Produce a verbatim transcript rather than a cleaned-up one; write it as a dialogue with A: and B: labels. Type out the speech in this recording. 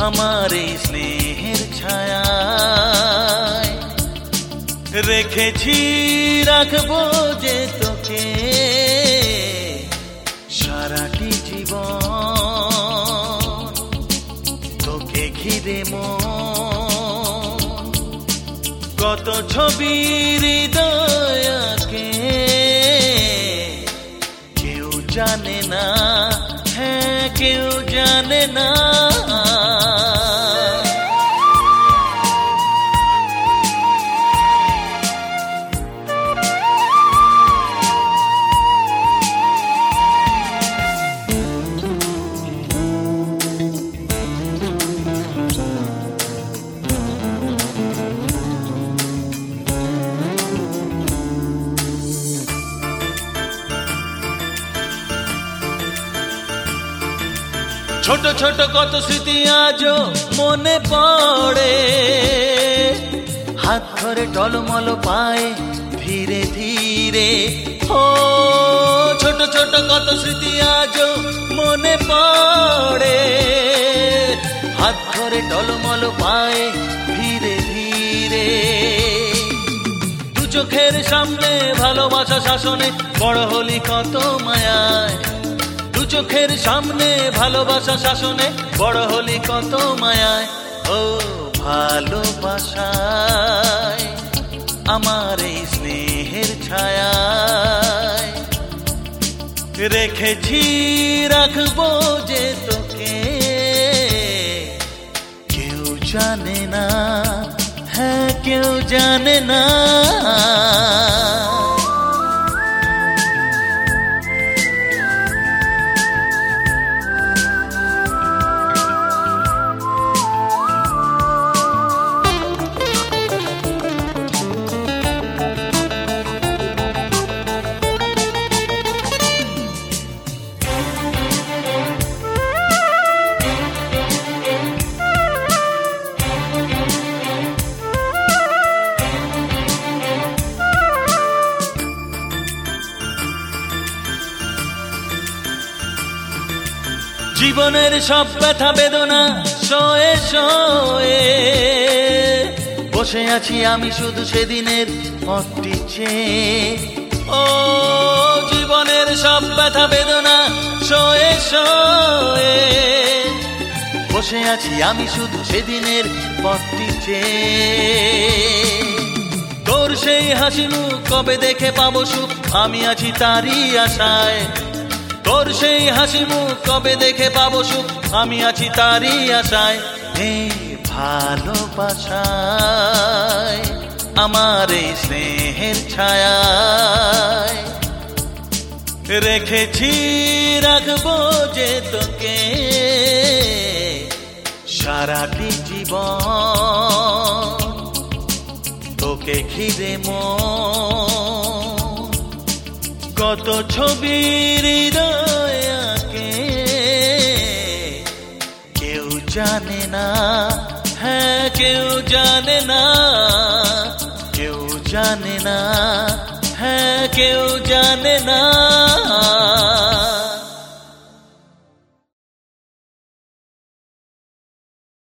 A: আমার এই স্নেহের ছায়ায় রেখেছি, রাখবো যে তোকে সারাটি জীবন। তোকে ঘিরে মন কত ছবি হৃদয়কে কেউ জানে না, হ্যাঁ কেউ জানে না। ছোট ছোট কত স্মৃতি আজও মনে পড়ে, হাত ধরে টলমল পায়ে ধীরে ধীরে। ও ছোট ছোট কত স্মৃতি আজও মনে পড়ে, হাত ধরে টলমল পায়ে ধীরে ধীরে। দু চোখের সামনে ভালোবাসা শাসনে বড় হলি কত মায়ায়, দু চোখের সামনে ভালোবাসা শাসনে বড় হলি কত মায়ায়। ও ভালোবাসায় আমার এই স্নেহের ছায়ায় রেখেছি, রাখবো যে তোকে কেউ জানে না, হ্যাঁ কেউ জানে না। জীবনের সব ব্যথা বেদনা সয়ে সয়ে বসে আছি আমি শুধু সেদিনের পথটি চেয়ে। ও জীবনের সব ব্যথা বেদনা সয়ে সয়ে বসে আছি আমি শুধু সেদিনের পথটি চেয়ে। তোর সেই হাসি মুখ কবে দেখে পাবো সুখ, আমি আছি তারই আশায়। তোর সেই হাসি মুখ কবে দেখে পাবো সুখ, আমি আছি তারই আশায়। হে ভালোবাসায় আমার এই স্নেহের ছায়ায় রেখেছি, রাখবো যে তোকে সারাটি জীবন। তোকে ঘিরে মন কত ছবি হৃদয়কে কেউ জানে না, হ্যাঁ কেউ জানে না, কেউ জানে না, হ্যাঁ কেউ জানে